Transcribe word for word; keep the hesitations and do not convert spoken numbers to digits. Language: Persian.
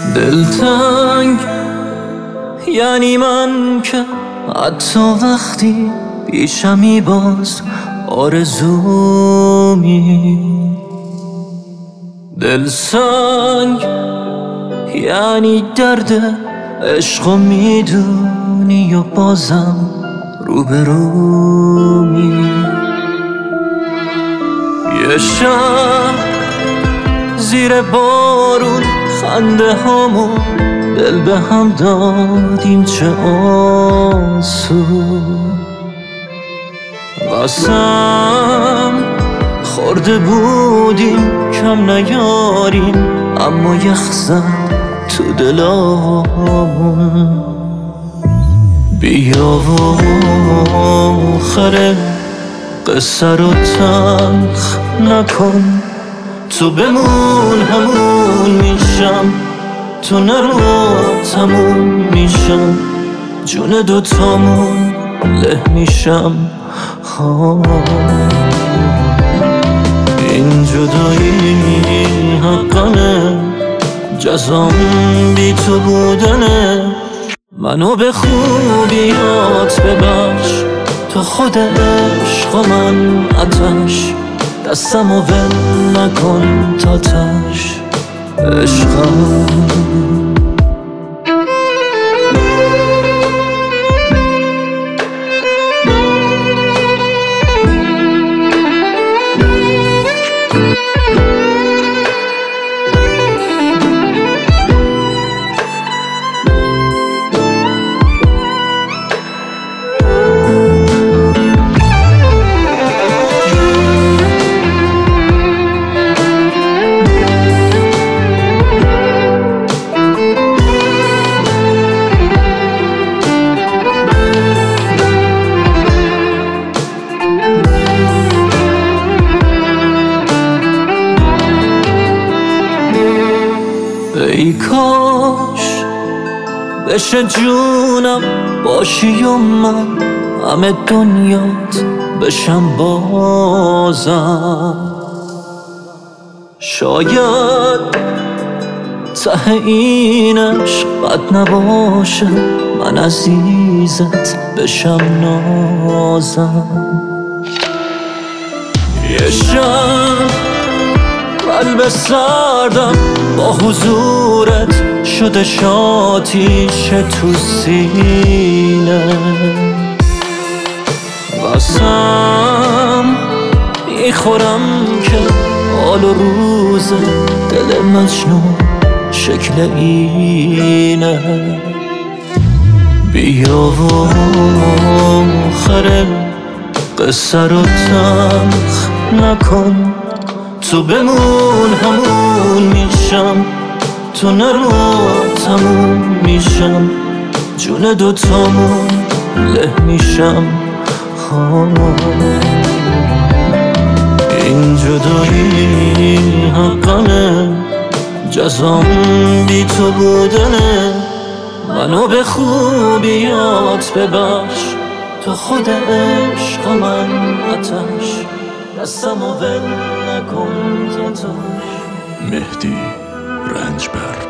دلتنگ یعنی من که حتی وقتی پیشمی باز آرزومی. دلسنگ یعنی درد عشقو میدونی و بازم روبرومی. یه شب زیر بارون خنده هامون دل به هم دادیم چه آسون. قسم خورده بودیم کم نیاریم اما یخ زد تو دلامون. بیا و آخر قصه رو تلخ نکن، تو بمون همون میشم، تو نرو تموم میشم، جون دوتامون له میشم. این جدایی حقانه، جزام بی تو بودنه. منو به خوبیات ببخش، تو خود عشق و من آتش، دستمو ول نکن تا تش عشقم. ای کاش بشه جونم باشی و من همه دنیات بشم بازم. شاید ته این عشق بد نباشه، من عزیزت بشم نازم. یه شب قلب سردم با حضورت شده شاتیش تو سینه. قسم میخورم که حال و روز دل مجنون شکل اینه. بیا و آخر قصه رو تلخ نکن، تو بمون همون میشم، تو نرو تموم میشم، جون دوتامون له میشم. این جدایی حقانه، جزام بی تو بودنه. منو به خوبیات ببخش، تو خود عشق و من آتش، دستمو ول نکن تا تاش. مهدی رنجبر.